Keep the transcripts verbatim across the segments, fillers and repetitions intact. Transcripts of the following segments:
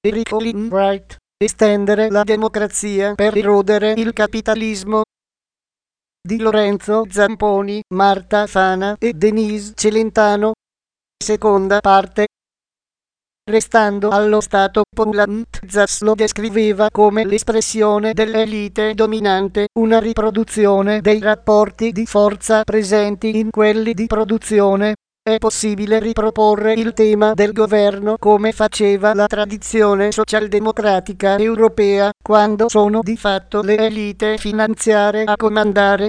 Eric Olin Wright, estendere la democrazia per erodere il capitalismo. Di Lorenzo Zamponi, Marta Fana e Denise Celentano. Seconda parte. Restando allo stato, Poulantzas lo descriveva come l'espressione dell'elite dominante, una riproduzione dei rapporti di forza presenti in quelli di produzione. È possibile riproporre il tema del governo come faceva la tradizione socialdemocratica europea, quando sono di fatto le elite finanziarie a comandare.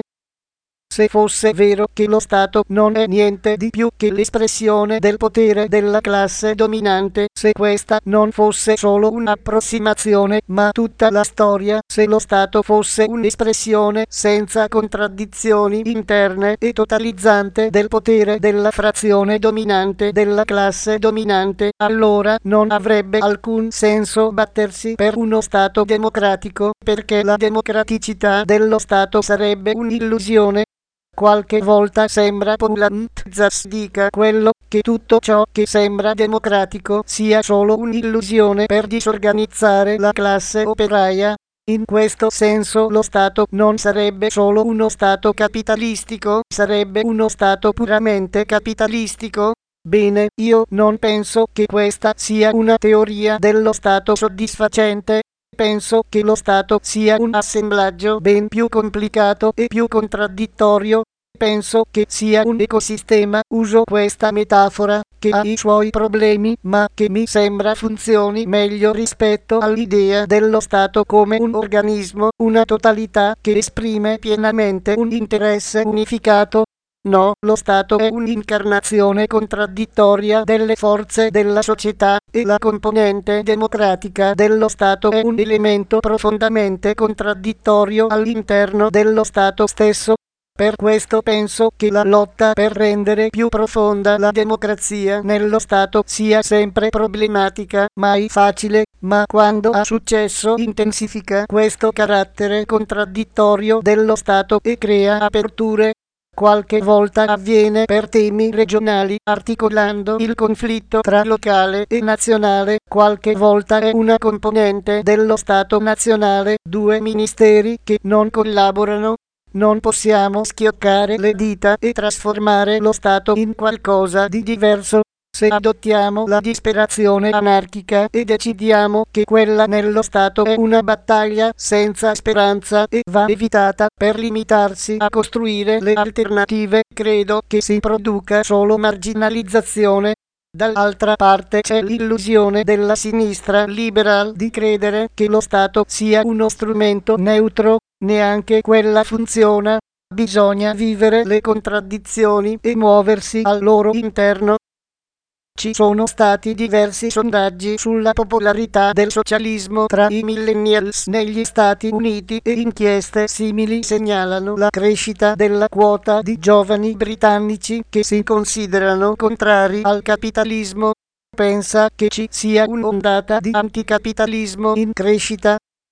Se fosse vero che lo Stato non è niente di più che l'espressione del potere della classe dominante, se questa non fosse solo un'approssimazione ma tutta la storia, se lo Stato fosse un'espressione senza contraddizioni interne e totalizzante del potere della frazione dominante della classe dominante, allora non avrebbe alcun senso battersi per uno Stato democratico, perché la democraticità dello Stato sarebbe un'illusione. Qualche volta sembra Poulantzas dica quello, che tutto ciò che sembra democratico sia solo un'illusione per disorganizzare la classe operaia. In questo senso lo Stato non sarebbe solo uno Stato capitalistico, sarebbe uno Stato puramente capitalistico. Bene, io non penso che questa sia una teoria dello Stato soddisfacente. Penso che lo Stato sia un assemblaggio ben più complicato e più contraddittorio. Penso che sia un ecosistema, uso questa metafora, che ha i suoi problemi, ma che mi sembra funzioni meglio rispetto all'idea dello Stato come un organismo, una totalità che esprime pienamente un interesse unificato. No, lo Stato è un'incarnazione contraddittoria delle forze della società, e la componente democratica dello Stato è un elemento profondamente contraddittorio all'interno dello Stato stesso. Per questo penso che la lotta per rendere più profonda la democrazia nello Stato sia sempre problematica, mai facile, ma quando ha successo intensifica questo carattere contraddittorio dello Stato e crea aperture. Qualche volta avviene per temi regionali, articolando il conflitto tra locale e nazionale, qualche volta è una componente dello Stato nazionale, due ministeri che non collaborano. Non possiamo schioccare le dita e trasformare lo Stato in qualcosa di diverso. Se adottiamo la disperazione anarchica e decidiamo che quella nello Stato è una battaglia senza speranza e va evitata per limitarsi a costruire le alternative, credo che si produca solo marginalizzazione. Dall'altra parte c'è l'illusione della sinistra liberal di credere che lo Stato sia uno strumento neutro, neanche quella funziona. Bisogna vivere le contraddizioni e muoversi al loro interno. Ci sono stati diversi sondaggi sulla popolarità del socialismo tra i millennials negli Stati Uniti e inchieste simili segnalano la crescita della quota di giovani britannici che si considerano contrari al capitalismo. Pensa che ci sia un'ondata di anticapitalismo in crescita?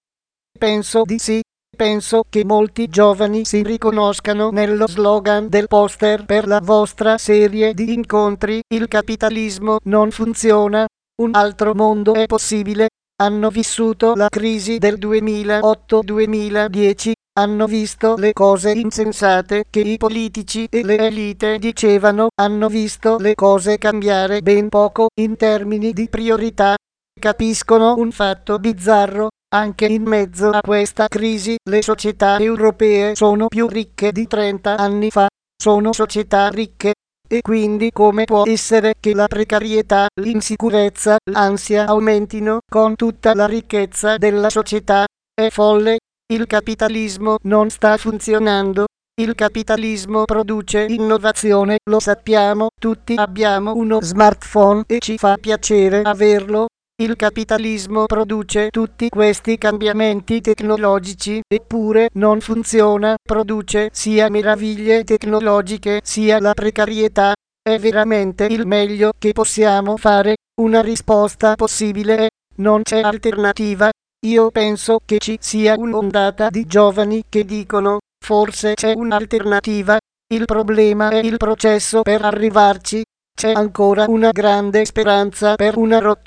Penso di sì. Penso che molti giovani si riconoscano nello slogan del poster per la vostra serie di incontri: il capitalismo non funziona, un altro mondo è possibile. Hanno vissuto la crisi del duemilaotto duemiladieci, hanno visto le cose insensate che i politici e le elite dicevano, hanno visto le cose cambiare ben poco in termini di priorità. Capiscono un fatto bizzarro. Anche in mezzo a questa crisi, le società europee sono più ricche di trenta anni fa, sono società ricche, e quindi come può essere che la precarietà, l'insicurezza, l'ansia aumentino con tutta la ricchezza della società? È folle. Il capitalismo non sta funzionando. Il capitalismo produce innovazione, lo sappiamo, tutti abbiamo uno smartphone e ci fa piacere averlo. Il capitalismo produce tutti questi cambiamenti tecnologici, eppure non funziona, produce sia meraviglie tecnologiche sia la precarietà. È veramente il meglio che possiamo fare. Una risposta possibile è: non c'è alternativa. Io penso che ci sia un'ondata di giovani che dicono: forse c'è un'alternativa. Il problema è il processo per arrivarci. C'è ancora una grande speranza per una rottura.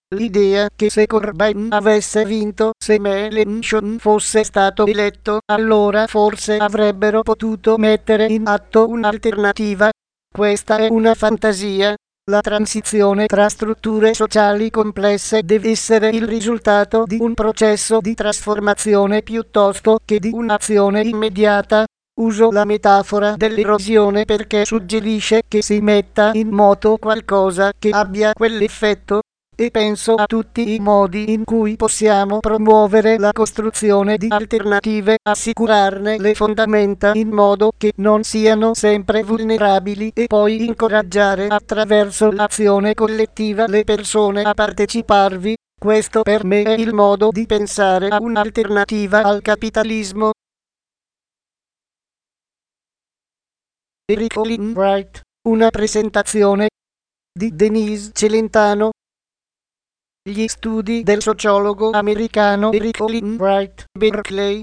L'idea che se Corbyn avesse vinto, se Melanchon fosse stato eletto, allora forse avrebbero potuto mettere in atto un'alternativa. Questa è una fantasia. La transizione tra strutture sociali complesse deve essere il risultato di un processo di trasformazione piuttosto che di un'azione immediata. Uso la metafora dell'erosione perché suggerisce che si metta in moto qualcosa che abbia quell'effetto. E penso a tutti i modi in cui possiamo promuovere la costruzione di alternative, assicurarne le fondamenta in modo che non siano sempre vulnerabili e poi incoraggiare attraverso l'azione collettiva le persone a parteciparvi. Questo per me è il modo di pensare a un'alternativa al capitalismo. Eric Olin Wright, una presentazione di Denise Celentano. Gli studi del sociologo americano Eric Olin Wright, Berkeley,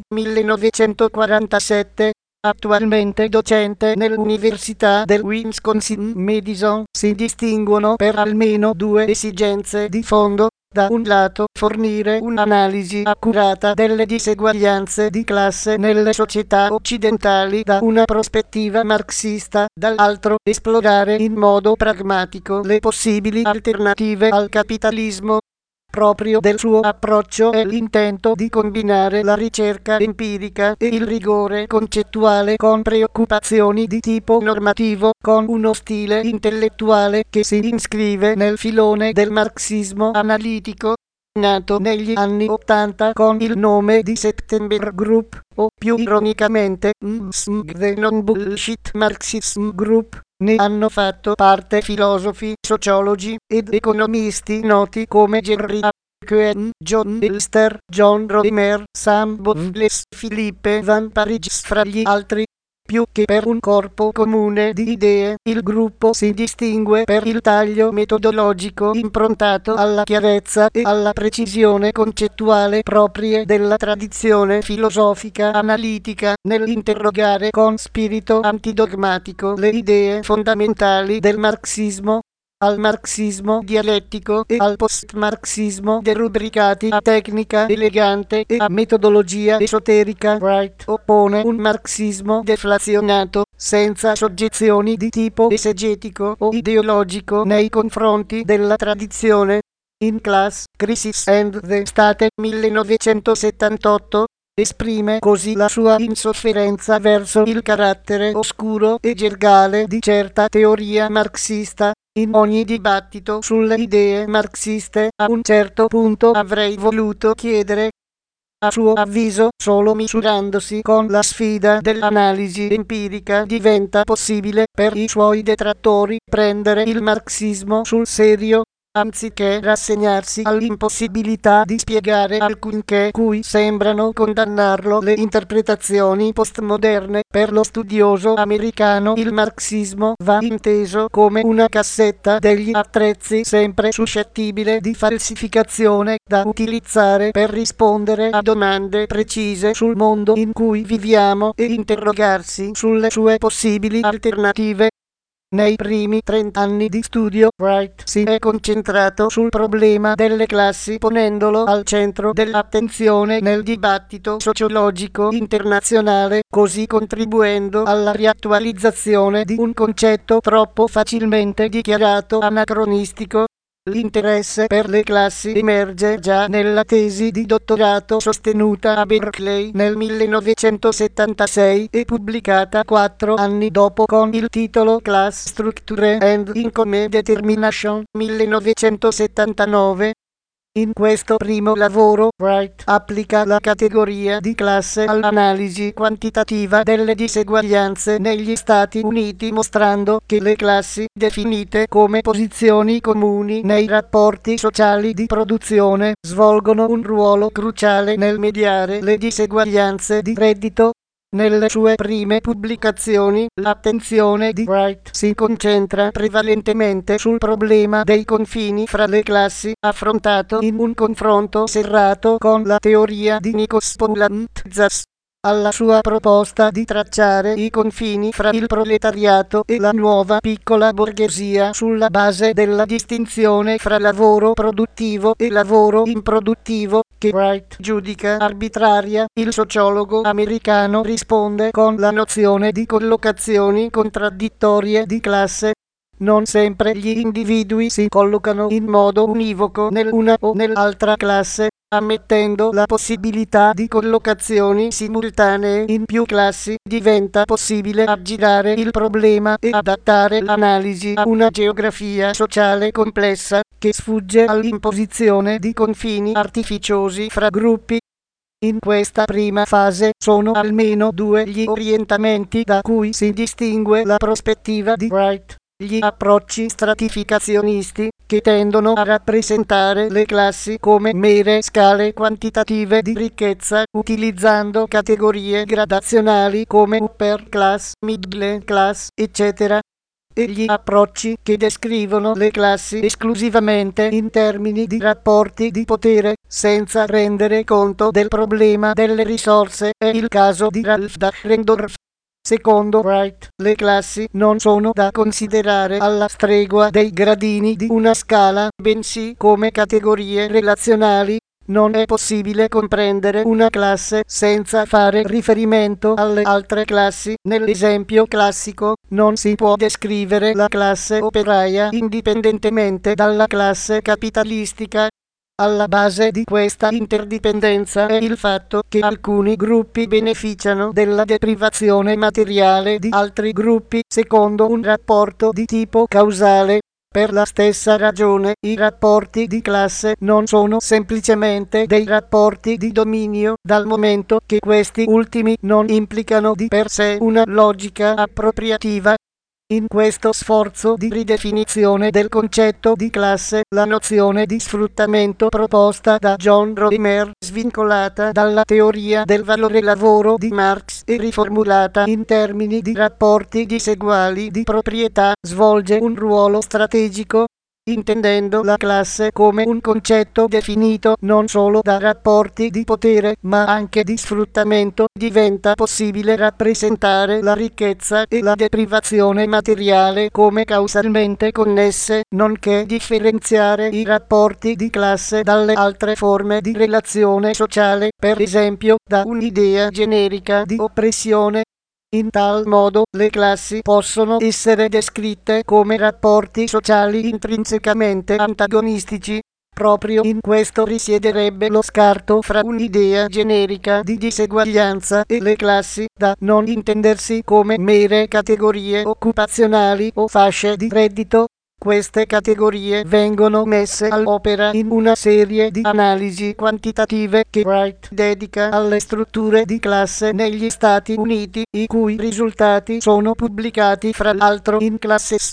millenovecentoquarantasette, attualmente docente nell'Università del Wisconsin-Madison, si distinguono per almeno due esigenze di fondo. Da un lato, fornire un'analisi accurata delle diseguaglianze di classe nelle società occidentali da una prospettiva marxista, dall'altro, esplorare in modo pragmatico le possibili alternative al capitalismo. Proprio del suo approccio è l'intento di combinare la ricerca empirica e il rigore concettuale con preoccupazioni di tipo normativo, con uno stile intellettuale che si iscrive nel filone del marxismo analitico, nato negli anni ottanta con il nome di September Group, o più ironicamente, The Non-Bullshit Marxism Group. Ne hanno fatto parte filosofi, sociologi ed economisti noti come Jerry A. Cohen, John Elster, John Roemer, Sam Bowles, Philippe Van Parijs fra gli altri. Più che per un corpo comune di idee, il gruppo si distingue per il taglio metodologico improntato alla chiarezza e alla precisione concettuale proprie della tradizione filosofica analitica, nell'interrogare con spirito antidogmatico le idee fondamentali del marxismo. Al marxismo dialettico e al post-marxismo derubricati a tecnica elegante e a metodologia esoterica, Wright oppone un marxismo deflazionato, senza soggezioni di tipo esegetico o ideologico nei confronti della tradizione. In Class, Crisis and the State millenovecentosettantotto, esprime così la sua insofferenza verso il carattere oscuro e gergale di certa teoria marxista. In ogni dibattito sulle idee marxiste, a un certo punto avrei voluto chiedere, a suo avviso, solo misurandosi con la sfida dell'analisi empirica diventa possibile per i suoi detrattori prendere il marxismo sul serio, anziché rassegnarsi all'impossibilità di spiegare alcunché cui sembrano condannarlo le interpretazioni postmoderne. Per lo studioso americano il marxismo va inteso come una cassetta degli attrezzi sempre suscettibile di falsificazione da utilizzare per rispondere a domande precise sul mondo in cui viviamo e interrogarsi sulle sue possibili alternative. Nei primi trent'anni di studio, Wright si è concentrato sul problema delle classi ponendolo al centro dell'attenzione nel dibattito sociologico internazionale, così contribuendo alla riattualizzazione di un concetto troppo facilmente dichiarato anacronistico. L'interesse per le classi emerge già nella tesi di dottorato sostenuta a Berkeley nel millenovecentosettantasei e pubblicata quattro anni dopo con il titolo Class Structure and Income Determination millenovecentosettantanove. In questo primo lavoro, Wright applica la categoria di classe all'analisi quantitativa delle diseguaglianze negli Stati Uniti, mostrando che le classi, definite come posizioni comuni nei rapporti sociali di produzione, svolgono un ruolo cruciale nel mediare le diseguaglianze di reddito. Nelle sue prime pubblicazioni, l'attenzione di Wright si concentra prevalentemente sul problema dei confini fra le classi, affrontato in un confronto serrato con la teoria di Nikos Poulantzas. alla sua proposta di tracciare i confini fra il proletariato e la nuova piccola borghesia sulla base della distinzione fra lavoro produttivo e lavoro improduttivo, che Wright giudica arbitraria, il sociologo americano risponde con la nozione di collocazioni contraddittorie di classe. Non sempre gli individui si collocano in modo univoco nell'una o nell'altra classe, ammettendo la possibilità di collocazioni simultanee in più classi, diventa possibile aggirare il problema e adattare l'analisi a una geografia sociale complessa, che sfugge all'imposizione di confini artificiosi fra gruppi. In questa prima fase sono almeno due gli orientamenti da cui si distingue la prospettiva di Wright. Gli approcci stratificazionisti, che tendono a rappresentare le classi come mere scale quantitative di ricchezza, utilizzando categorie gradazionali come upper class, middle class, eccetera, e gli approcci che descrivono le classi esclusivamente in termini di rapporti di potere, senza rendere conto del problema delle risorse. È il caso di Ralph Dahrendorf. Secondo Wright, le classi non sono da considerare alla stregua dei gradini di una scala, bensì come categorie relazionali. Non è possibile comprendere una classe senza fare riferimento alle altre classi. Nell'esempio classico, non si può descrivere la classe operaia indipendentemente dalla classe capitalistica. Alla base di questa interdipendenza è il fatto che alcuni gruppi beneficiano della deprivazione materiale di altri gruppi secondo un rapporto di tipo causale. Per la stessa ragione, i rapporti di classe non sono semplicemente dei rapporti di dominio, dal momento che questi ultimi non implicano di per sé una logica appropriativa. In questo sforzo di ridefinizione del concetto di classe, la nozione di sfruttamento proposta da John Roemer, svincolata dalla teoria del valore lavoro di Marx e riformulata in termini di rapporti diseguali di proprietà, svolge un ruolo strategico. Intendendo la classe come un concetto definito non solo da rapporti di potere, ma anche di sfruttamento, diventa possibile rappresentare la ricchezza e la deprivazione materiale come causalmente connesse, nonché differenziare i rapporti di classe dalle altre forme di relazione sociale, per esempio da un'idea generica di oppressione. In tal modo, le classi possono essere descritte come rapporti sociali intrinsecamente antagonistici. Proprio in questo risiederebbe lo scarto fra un'idea generica di diseguaglianza e le classi, da non intendersi come mere categorie occupazionali o fasce di reddito. Queste categorie vengono messe all'opera in una serie di analisi quantitative che Wright dedica alle strutture di classe negli Stati Uniti, i cui risultati sono pubblicati fra l'altro in Classes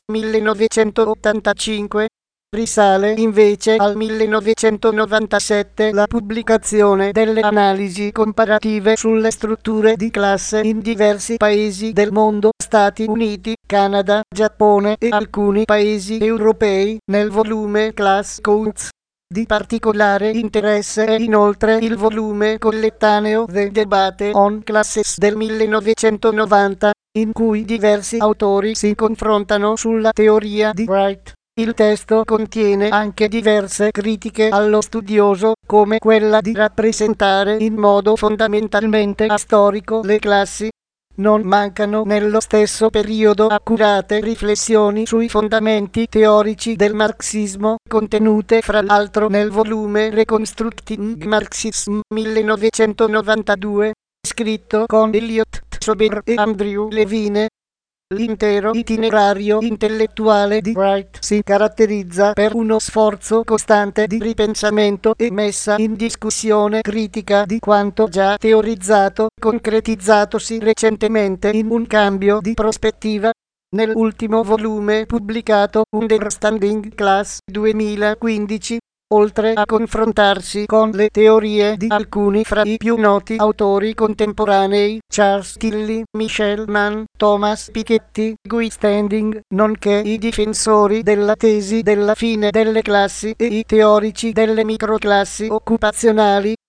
millenovecentottantacinque. Risale invece al millenovecentonovantasette la pubblicazione delle analisi comparative sulle strutture di classe in diversi paesi del mondo, Stati Uniti, Canada, Giappone e alcuni paesi europei, nel volume Class Counts. Di particolare interesse è inoltre il volume collettaneo The Debate on Classes del millenovecentonovanta, in cui diversi autori si confrontano sulla teoria di Wright. Il testo contiene anche diverse critiche allo studioso, come quella di rappresentare in modo fondamentalmente astorico le classi. Non mancano nello stesso periodo accurate riflessioni sui fondamenti teorici del marxismo, contenute fra l'altro nel volume Reconstructing Marxism millenovecentonovantadue, scritto con Elliot Sober e Andrew Levine. L'intero itinerario intellettuale di Wright si caratterizza per uno sforzo costante di ripensamento e messa in discussione critica di quanto già teorizzato, concretizzatosi recentemente in un cambio di prospettiva. Nell'ultimo volume pubblicato, Understanding Class duemilaquindici, oltre a confrontarsi con le teorie di alcuni fra i più noti autori contemporanei, Charles Tilly, Michel Mann, Thomas Piketty, Guy Standing, nonché i difensori della tesi della fine delle classi e i teorici delle microclassi occupazionali,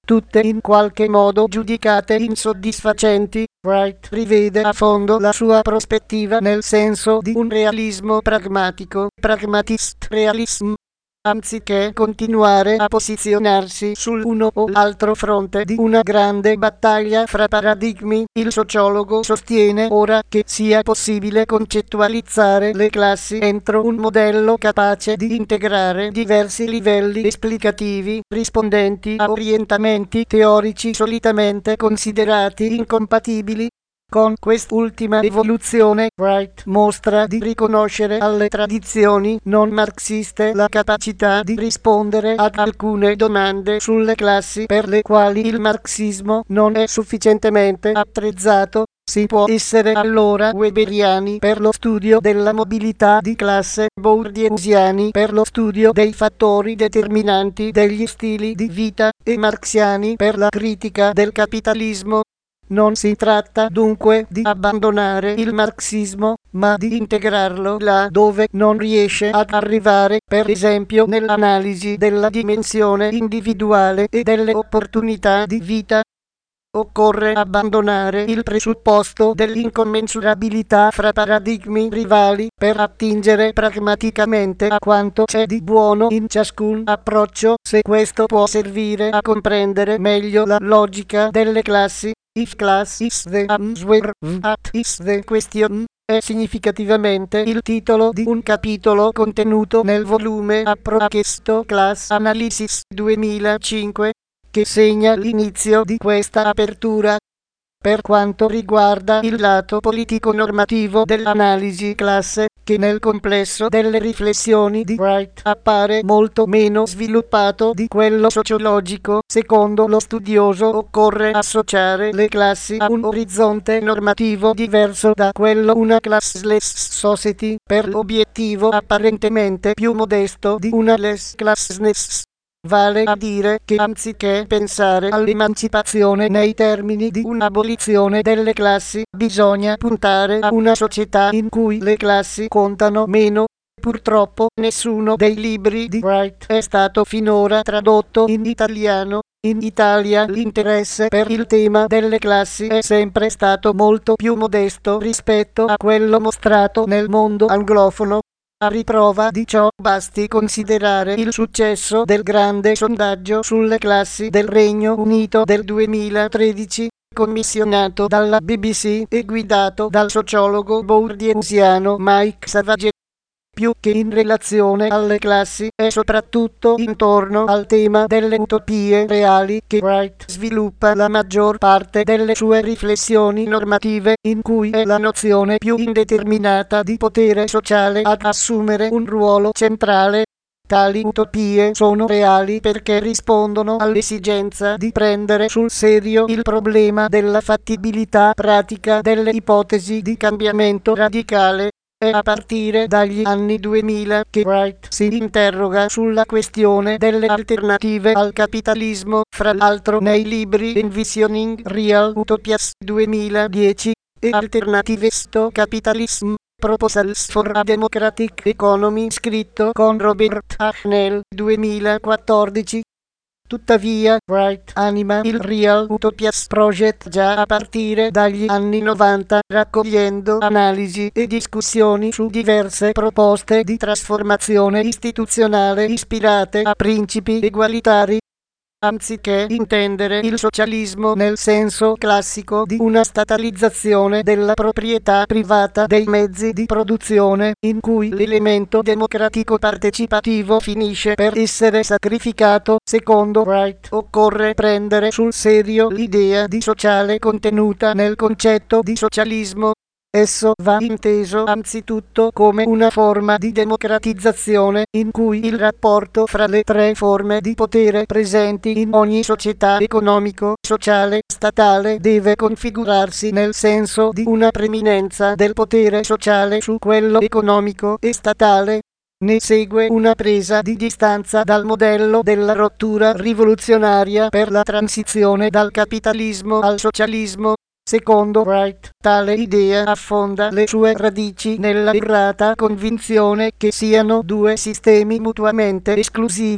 tutte in qualche modo giudicate insoddisfacenti, Wright rivede a fondo la sua prospettiva nel senso di un realismo pragmatico, pragmatist realism, anziché continuare a posizionarsi sull'uno o l'altro fronte di una grande battaglia fra paradigmi. Il sociologo sostiene ora che sia possibile concettualizzare le classi entro un modello capace di integrare diversi livelli esplicativi rispondenti a orientamenti teorici solitamente considerati incompatibili. Con quest'ultima evoluzione, Wright mostra di riconoscere alle tradizioni non marxiste la capacità di rispondere ad alcune domande sulle classi per le quali il marxismo non è sufficientemente attrezzato. Si può essere allora weberiani per lo studio della mobilità di classe, bourdieusiani per lo studio dei fattori determinanti degli stili di vita e marxiani per la critica del capitalismo. Non si tratta dunque di abbandonare il marxismo, ma di integrarlo là dove non riesce ad arrivare, per esempio nell'analisi della dimensione individuale e delle opportunità di vita. Occorre abbandonare il presupposto dell'incommensurabilità fra paradigmi rivali per attingere pragmaticamente a quanto c'è di buono in ciascun approccio, se questo può servire a comprendere meglio la logica delle classi. If class is the answer, that is the question, è significativamente il titolo di un capitolo contenuto nel volume Approchesto Class Analysis duemilacinque, che segna l'inizio di questa apertura. Per quanto riguarda il lato politico-normativo dell'analisi classe, che nel complesso delle riflessioni di Wright appare molto meno sviluppato di quello sociologico, secondo lo studioso occorre associare le classi a un orizzonte normativo diverso da quello una classless society, per l'obiettivo apparentemente più modesto di una less classness. Vale a dire che anziché pensare all'emancipazione nei termini di un'abolizione delle classi, bisogna puntare a una società in cui le classi contano meno. Purtroppo nessuno dei libri di Wright è stato finora tradotto in italiano. In Italia l'interesse per il tema delle classi è sempre stato molto più modesto rispetto a quello mostrato nel mondo anglofono. A riprova di ciò basti considerare il successo del grande sondaggio sulle classi del Regno Unito del duemilatredici, commissionato dalla B B C e guidato dal sociologo bourdieusiano Mike Savage. Più che in relazione alle classi, è soprattutto intorno al tema delle utopie reali che Wright sviluppa la maggior parte delle sue riflessioni normative, in cui è la nozione più indeterminata di potere sociale ad assumere un ruolo centrale. Tali utopie sono reali perché rispondono all'esigenza di prendere sul serio il problema della fattibilità pratica delle ipotesi di cambiamento radicale. È a partire dagli anni duemila che Wright si interroga sulla questione delle alternative al capitalismo, fra l'altro nei libri Envisioning Real Utopias duemiladieci e Alternatives to Capitalism, Proposals for a Democratic Economy, scritto con Robert Hahnel duemilaquattordici. Tuttavia, Wright anima il Real Utopias Project già a partire dagli anni novanta, raccogliendo analisi e discussioni su diverse proposte di trasformazione istituzionale ispirate a principi egualitari. Anziché intendere il socialismo nel senso classico di una statalizzazione della proprietà privata dei mezzi di produzione, in cui l'elemento democratico partecipativo finisce per essere sacrificato, secondo Wright occorre prendere sul serio l'idea di sociale contenuta nel concetto di socialismo. Esso va inteso anzitutto come una forma di democratizzazione in cui il rapporto fra le tre forme di potere presenti in ogni società economico-sociale statale deve configurarsi nel senso di una preminenza del potere sociale su quello economico e statale. Ne segue una presa di distanza dal modello della rottura rivoluzionaria per la transizione dal capitalismo al socialismo. Secondo Wright, tale idea affonda le sue radici nella errata convinzione che siano due sistemi mutuamente esclusivi.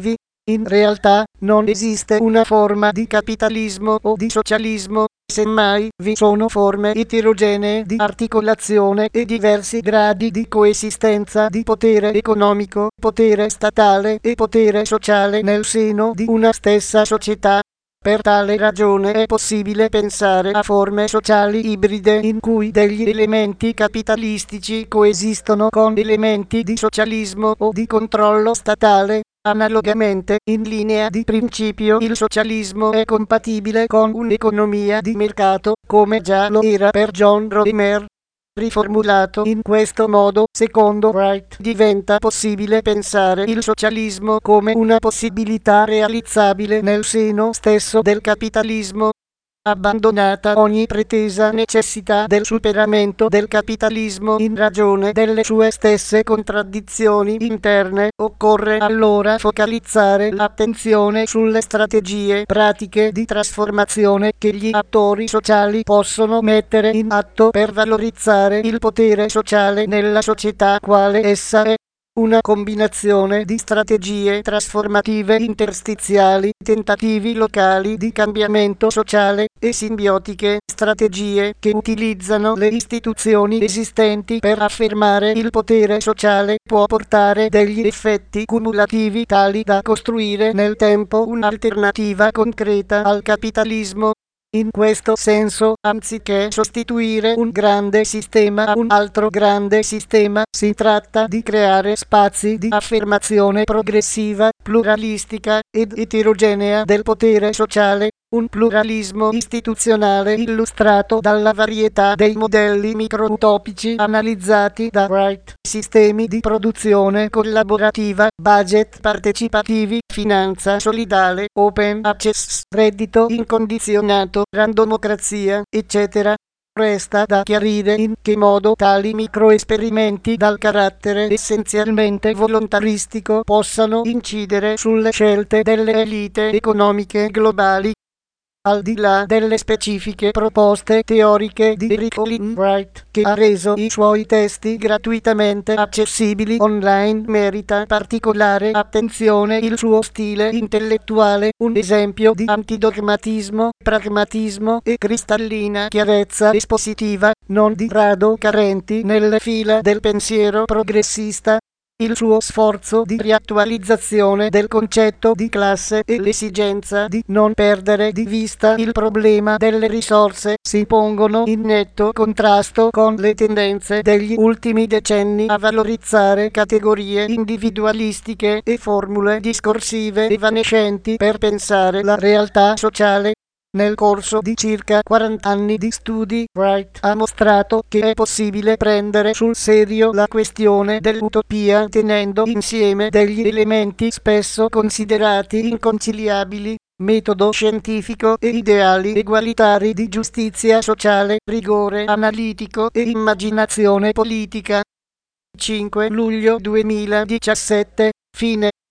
In realtà, non esiste una forma di capitalismo o di socialismo, semmai vi sono forme eterogenee di articolazione e diversi gradi di coesistenza di potere economico, potere statale e potere sociale nel seno di una stessa società. Per tale ragione è possibile pensare a forme sociali ibride in cui degli elementi capitalistici coesistono con elementi di socialismo o di controllo statale. Analogamente, in linea di principio il socialismo è compatibile con un'economia di mercato, come già lo era per John Roemer. Riformulato in questo modo, secondo Wright, diventa possibile pensare il socialismo come una possibilità realizzabile nel seno stesso del capitalismo. Abbandonata ogni pretesa necessità del superamento del capitalismo in ragione delle sue stesse contraddizioni interne, occorre allora focalizzare l'attenzione sulle strategie pratiche di trasformazione che gli attori sociali possono mettere in atto per valorizzare il potere sociale nella società quale essa è. Una combinazione di strategie trasformative interstiziali, tentativi locali di cambiamento sociale e simbiotiche strategie che utilizzano le istituzioni esistenti per affermare il potere sociale può portare degli effetti cumulativi tali da costruire nel tempo un'alternativa concreta al capitalismo. In questo senso, anziché sostituire un grande sistema a un altro grande sistema, si tratta di creare spazi di affermazione progressiva, pluralistica ed eterogenea del potere sociale, un pluralismo istituzionale illustrato dalla varietà dei modelli micro-utopici analizzati da Wright, sistemi di produzione collaborativa, budget partecipativi, finanza solidale, open access, reddito incondizionato, randomocrazia, eccetera. Resta da chiarire in che modo tali microesperimenti dal carattere essenzialmente volontaristico possano incidere sulle scelte delle elite economiche globali. Al di là delle specifiche proposte teoriche di Eric Olin Wright, che ha reso i suoi testi gratuitamente accessibili online, merita particolare attenzione il suo stile intellettuale, un esempio di antidogmatismo, pragmatismo e cristallina chiarezza espositiva, non di rado carenti nelle fila del pensiero progressista. Il suo sforzo di riattualizzazione del concetto di classe e l'esigenza di non perdere di vista il problema delle risorse si pongono in netto contrasto con le tendenze degli ultimi decenni a valorizzare categorie individualistiche e formule discorsive evanescenti per pensare la realtà sociale. Nel corso di circa quaranta anni di studi, Wright ha mostrato che è possibile prendere sul serio la questione dell'utopia tenendo insieme degli elementi spesso considerati inconciliabili, metodo scientifico e ideali egualitari di giustizia sociale, rigore analitico e immaginazione politica. cinque luglio duemiladiciassette, fine.